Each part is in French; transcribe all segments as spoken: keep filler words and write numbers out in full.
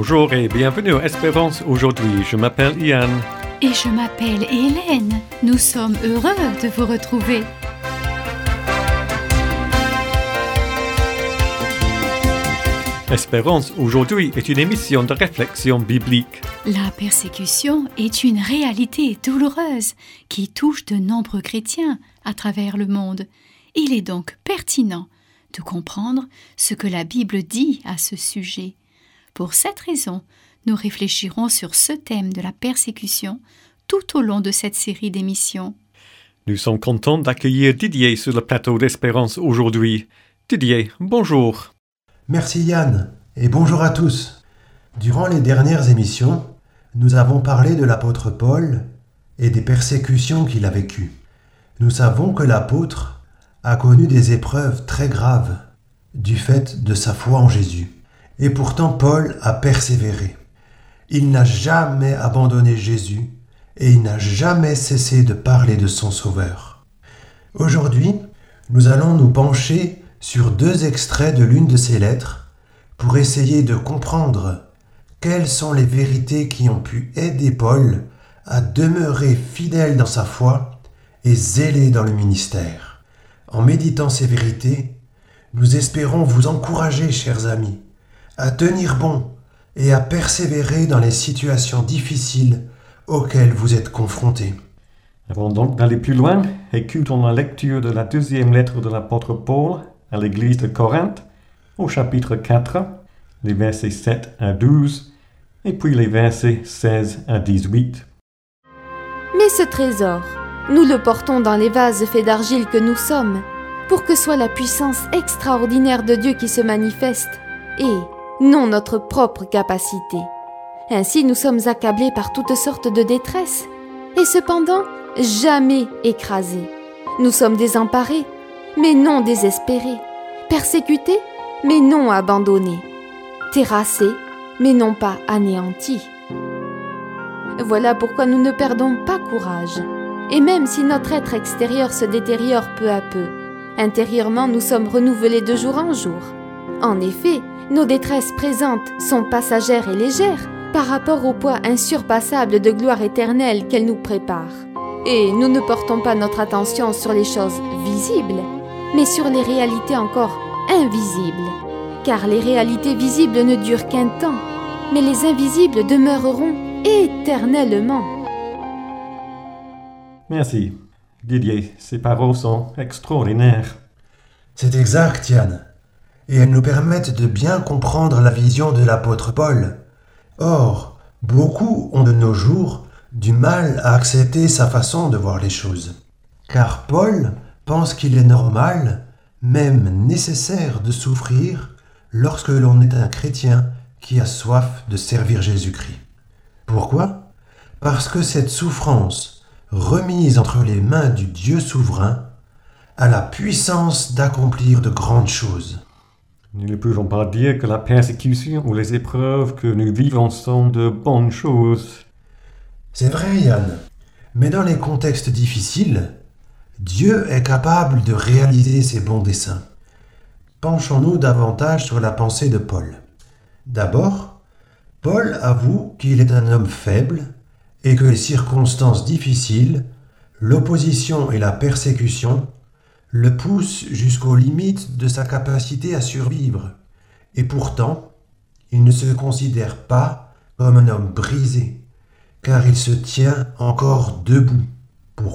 Bonjour et bienvenue à Espérance aujourd'hui. Je m'appelle Ian. Et je m'appelle Hélène. Nous sommes heureux de vous retrouver. Espérance aujourd'hui est une émission de réflexion biblique. La persécution est une réalité douloureuse qui touche de nombreux chrétiens à travers le monde. Il est donc pertinent de comprendre ce que la Bible dit à ce sujet. Pour cette raison, nous réfléchirons sur ce thème de la persécution tout au long de cette série d'émissions. Nous sommes contents d'accueillir Didier sur le plateau d'Espérance aujourd'hui. Didier, bonjour. Merci Yann, et bonjour à tous. Durant les dernières émissions, nous avons parlé de l'apôtre Paul et des persécutions qu'il a vécues. Nous savons que l'apôtre a connu des épreuves très graves du fait de sa foi en Jésus. Et pourtant Paul a persévéré. Il n'a jamais abandonné Jésus et il n'a jamais cessé de parler de son Sauveur. Aujourd'hui, nous allons nous pencher sur deux extraits de l'une de ses lettres pour essayer de comprendre quelles sont les vérités qui ont pu aider Paul à demeurer fidèle dans sa foi et zélé dans le ministère. En méditant ces vérités, nous espérons vous encourager, chers amis, à tenir bon et à persévérer dans les situations difficiles auxquelles vous êtes confrontés. Avant donc d'aller plus loin, écoutons la lecture de la deuxième lettre de l'apôtre Paul à l'église de Corinthe, au chapitre quatre, les versets sept à douze, et puis les versets seize à dix-huit. Mais ce trésor, nous le portons dans les vases faits d'argile que nous sommes, pour que soit la puissance extraordinaire de Dieu qui se manifeste, et non notre propre capacité. Ainsi nous sommes accablés par toutes sortes de détresse, et cependant jamais écrasés. Nous sommes désemparés, mais non désespérés, persécutés, mais non abandonnés, terrassés, mais non pas anéantis. Voilà pourquoi nous ne perdons pas courage. Et même si notre être extérieur se détériore peu à peu, intérieurement nous sommes renouvelés de jour en jour. En effet, nos détresses présentes sont passagères et légères par rapport au poids insurpassable de gloire éternelle qu'elles nous préparent. Et nous ne portons pas notre attention sur les choses visibles, mais sur les réalités encore invisibles. Car les réalités visibles ne durent qu'un temps, mais les invisibles demeureront éternellement. Merci. Didier, ces paroles sont extraordinaires. C'est exact, Yann. Et elles nous permettent de bien comprendre la vision de l'apôtre Paul. Or, beaucoup ont de nos jours du mal à accepter sa façon de voir les choses. Car Paul pense qu'il est normal, même nécessaire de souffrir lorsque l'on est un chrétien qui a soif de servir Jésus-Christ. Pourquoi ? Parce que cette souffrance, remise entre les mains du Dieu souverain, a la puissance d'accomplir de grandes choses. Nous ne pouvons pas dire que la persécution ou les épreuves que nous vivons sont de bonnes choses. C'est vrai, Yann, mais dans les contextes difficiles, Dieu est capable de réaliser ses bons desseins. Penchons-nous davantage sur la pensée de Paul. D'abord, Paul avoue qu'il est un homme faible et que les circonstances difficiles, l'opposition et la persécution le poussent jusqu'aux limites de sa capacité à survivre. Et pourtant, il ne se considère pas comme un homme brisé, car il se tient encore debout. Pourquoi ?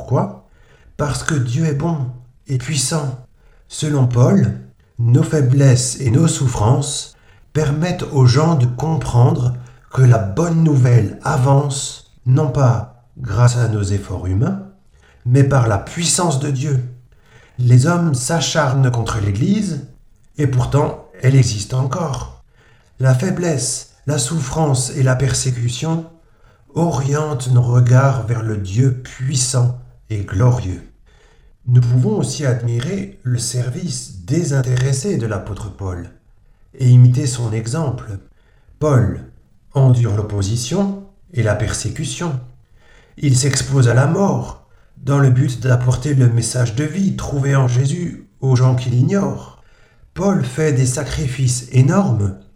Parce que Dieu est bon et puissant. Selon Paul, nos faiblesses et nos souffrances permettent aux gens de comprendre que la bonne nouvelle avance, non pas grâce à nos efforts humains, mais par la puissance de Dieu. Les hommes s'acharnent contre l'Église, et pourtant elle existe encore. La faiblesse, la souffrance et la persécution orientent nos regards vers le Dieu puissant et glorieux. Nous pouvons aussi admirer le service désintéressé de l'apôtre Paul et imiter son exemple. Paul endure l'opposition et la persécution. Il s'expose à la mort dans le but d'apporter le message de vie trouvé en Jésus aux gens qui l'ignorent. Paul fait des sacrifices énormes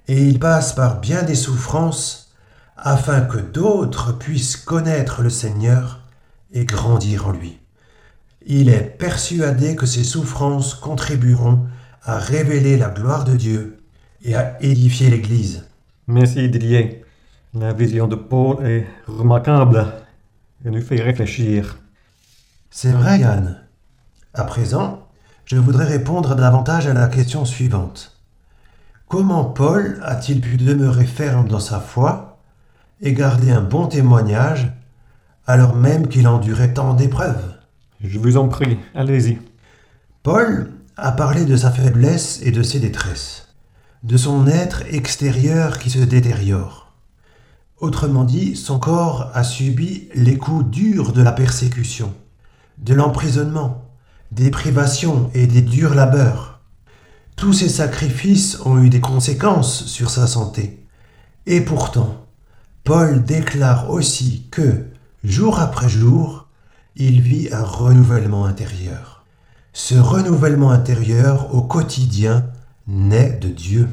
et il passe par bien des souffrances afin que d'autres puissent connaître le Seigneur et grandir en lui. Il est persuadé que ces souffrances contribueront à révéler la gloire de Dieu et à édifier l'Église. Merci Didier. La vision de Paul est remarquable et nous fait réfléchir. C'est vrai, Yann. À présent, je voudrais répondre davantage à la question suivante. Comment Paul a-t-il pu demeurer ferme dans sa foi et garder un bon témoignage alors même qu'il endurait tant d'épreuves? Je vous en prie, allez-y. Paul a parlé de sa faiblesse et de ses détresses, de son être extérieur qui se détériore. Autrement dit, son corps a subi les coups durs de la persécution, de l'emprisonnement, des privations et des durs labeurs. Tous ces sacrifices ont eu des conséquences sur sa santé. Et pourtant, Paul déclare aussi que, jour après jour, il vit un renouvellement intérieur. Ce renouvellement intérieur au quotidien naît de Dieu.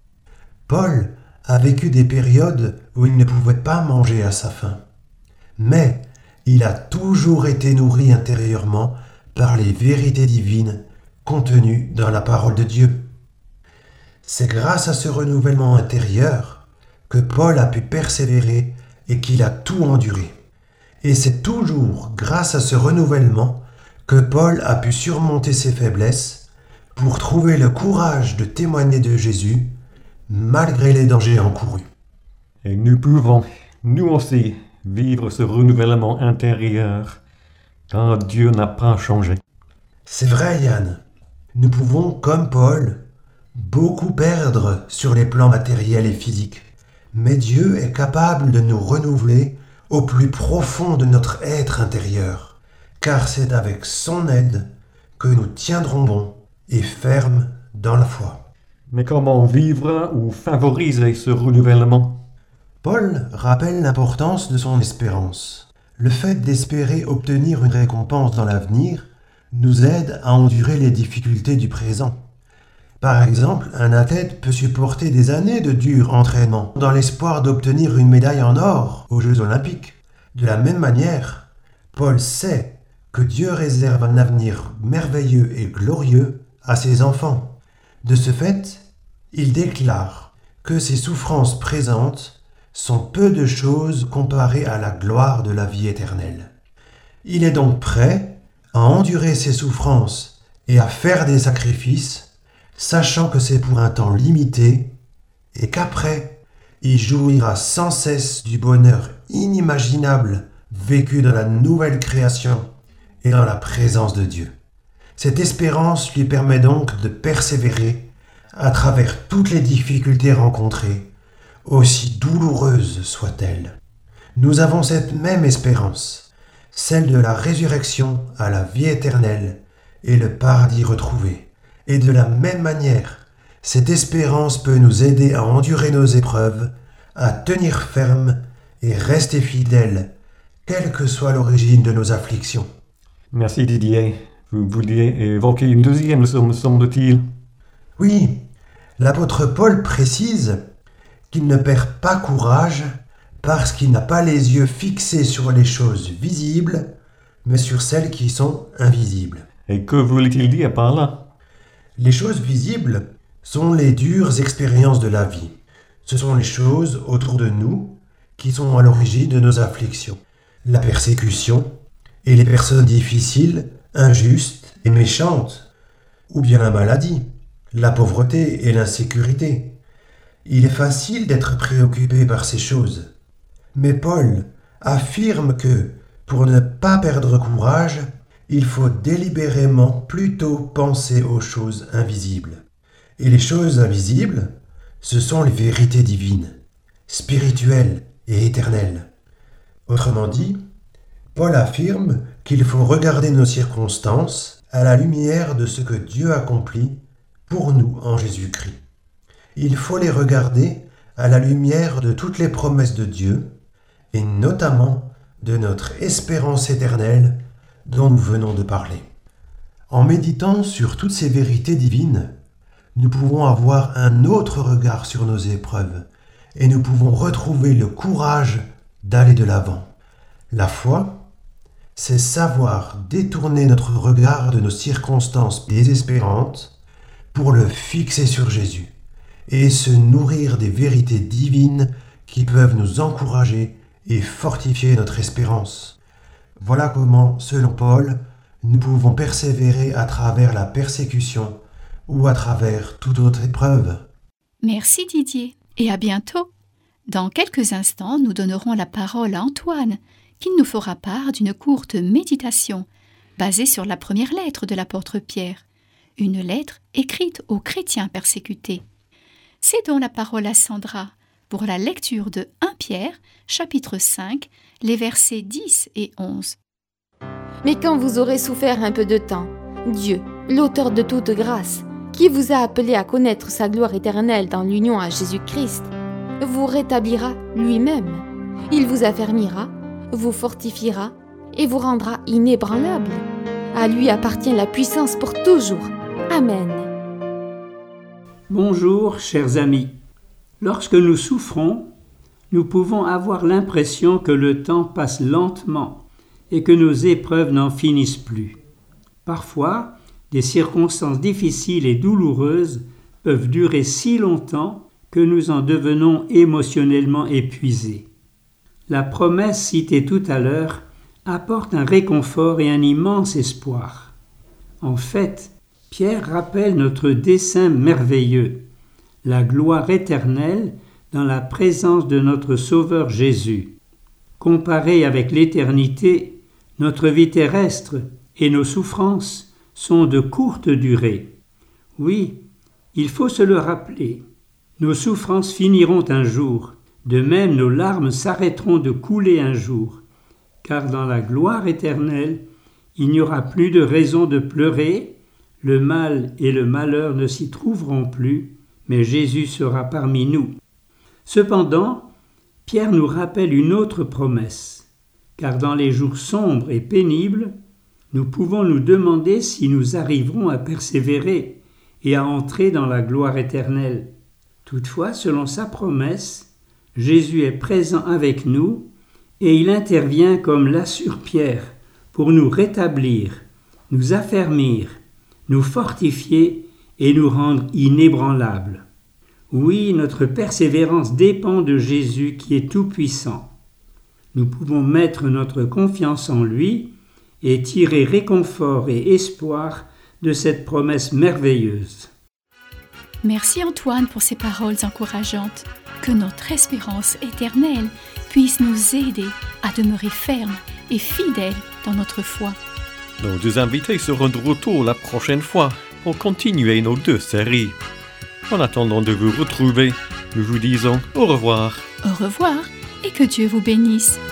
Paul a vécu des périodes où il ne pouvait pas manger à sa faim. Mais il a toujours été nourri intérieurement par les vérités divines contenues dans la parole de Dieu. C'est grâce à ce renouvellement intérieur que Paul a pu persévérer et qu'il a tout enduré. Et c'est toujours grâce à ce renouvellement que Paul a pu surmonter ses faiblesses pour trouver le courage de témoigner de Jésus malgré les dangers encourus. Et nous pouvons, nous aussi, vivre ce renouvellement intérieur, car Dieu n'a pas changé. C'est vrai, Yann. Nous pouvons, comme Paul, beaucoup perdre sur les plans matériels et physiques. Mais Dieu est capable de nous renouveler au plus profond de notre être intérieur, car c'est avec son aide que nous tiendrons bon et fermes dans la foi. Mais comment vivre ou favoriser ce renouvellement? Paul rappelle l'importance de son espérance. Le fait d'espérer obtenir une récompense dans l'avenir nous aide à endurer les difficultés du présent. Par exemple, un athlète peut supporter des années de dur entraînement dans l'espoir d'obtenir une médaille en or aux Jeux Olympiques. De la même manière, Paul sait que Dieu réserve un avenir merveilleux et glorieux à ses enfants. De ce fait, il déclare que ses souffrances présentes sont peu de choses comparées à la gloire de la vie éternelle. Il est donc prêt à endurer ses souffrances et à faire des sacrifices, sachant que c'est pour un temps limité et qu'après, il jouira sans cesse du bonheur inimaginable vécu dans la nouvelle création et dans la présence de Dieu. Cette espérance lui permet donc de persévérer à travers toutes les difficultés rencontrées, aussi douloureuses soient-elles. Nous avons cette même espérance, celle de la résurrection à la vie éternelle et le paradis retrouvé. Et de la même manière, cette espérance peut nous aider à endurer nos épreuves, à tenir ferme et rester fidèles, quelle que soit l'origine de nos afflictions. Merci Didier. Vous vouliez évoquer une deuxième leçon, me semble-t-il. Oui, l'apôtre Paul précise qu'il ne perd pas courage parce qu'il n'a pas les yeux fixés sur les choses visibles, mais sur celles qui sont invisibles. Et que voulait-il dire par là? Les choses visibles sont les dures expériences de la vie. Ce sont les choses autour de nous qui sont à l'origine de nos afflictions. La persécution et les personnes difficiles, injustes et méchantes, ou bien la maladie, la pauvreté et l'insécurité. Il est facile d'être préoccupé par ces choses. Mais Paul affirme que, pour ne pas perdre courage, il faut délibérément plutôt penser aux choses invisibles. Et les choses invisibles, ce sont les vérités divines, spirituelles et éternelles. Autrement dit, Paul affirme qu'il faut regarder nos circonstances à la lumière de ce que Dieu accomplit pour nous en Jésus-Christ. Il faut les regarder à la lumière de toutes les promesses de Dieu, et notamment de notre espérance éternelle dont nous venons de parler. En méditant sur toutes ces vérités divines, nous pouvons avoir un autre regard sur nos épreuves et nous pouvons retrouver le courage d'aller de l'avant. La foi, c'est savoir détourner notre regard de nos circonstances désespérantes pour le fixer sur Jésus et se nourrir des vérités divines qui peuvent nous encourager et fortifier notre espérance. Voilà comment, selon Paul, nous pouvons persévérer à travers la persécution ou à travers toute autre épreuve. Merci Didier, et à bientôt. Dans quelques instants, nous donnerons la parole à Antoine, qui nous fera part d'une courte méditation basée sur la première lettre de l'apôtre Pierre, une lettre écrite aux chrétiens persécutés. Cédons la parole à Sandra pour la lecture de premier Pierre, chapitre cinq, les versets dix et onze. Mais quand vous aurez souffert un peu de temps, Dieu, l'auteur de toute grâce, qui vous a appelé à connaître sa gloire éternelle dans l'union à Jésus-Christ, vous rétablira lui-même. Il vous affermira, vous fortifiera et vous rendra inébranlable. À lui appartient la puissance pour toujours. Amen. Bonjour, chers amis. Lorsque nous souffrons, nous pouvons avoir l'impression que le temps passe lentement et que nos épreuves n'en finissent plus. Parfois, des circonstances difficiles et douloureuses peuvent durer si longtemps que nous en devenons émotionnellement épuisés. La promesse citée tout à l'heure apporte un réconfort et un immense espoir. En fait, Pierre rappelle notre dessein merveilleux, la gloire éternelle dans la présence de notre Sauveur Jésus. Comparée avec l'éternité, notre vie terrestre et nos souffrances sont de courte durée. Oui, il faut se le rappeler. Nos souffrances finiront un jour, de même nos larmes s'arrêteront de couler un jour, car dans la gloire éternelle, il n'y aura plus de raison de pleurer, le mal et le malheur ne s'y trouveront plus, mais Jésus sera parmi nous. Cependant, Pierre nous rappelle une autre promesse, car dans les jours sombres et pénibles, nous pouvons nous demander si nous arriverons à persévérer et à entrer dans la gloire éternelle. Toutefois, selon sa promesse, Jésus est présent avec nous et il intervient comme l'assure Pierre pour nous rétablir, nous affermir, nous fortifier et nous rendre inébranlables. Oui, notre persévérance dépend de Jésus qui est tout-puissant. Nous pouvons mettre notre confiance en lui et tirer réconfort et espoir de cette promesse merveilleuse. Merci Antoine pour ces paroles encourageantes. Que notre espérance éternelle puisse nous aider à demeurer fermes et fidèles dans notre foi. Nos deux invités seront de retour la prochaine fois pour continuer nos deux séries. En attendant de vous retrouver, nous vous disons au revoir. Au revoir et que Dieu vous bénisse.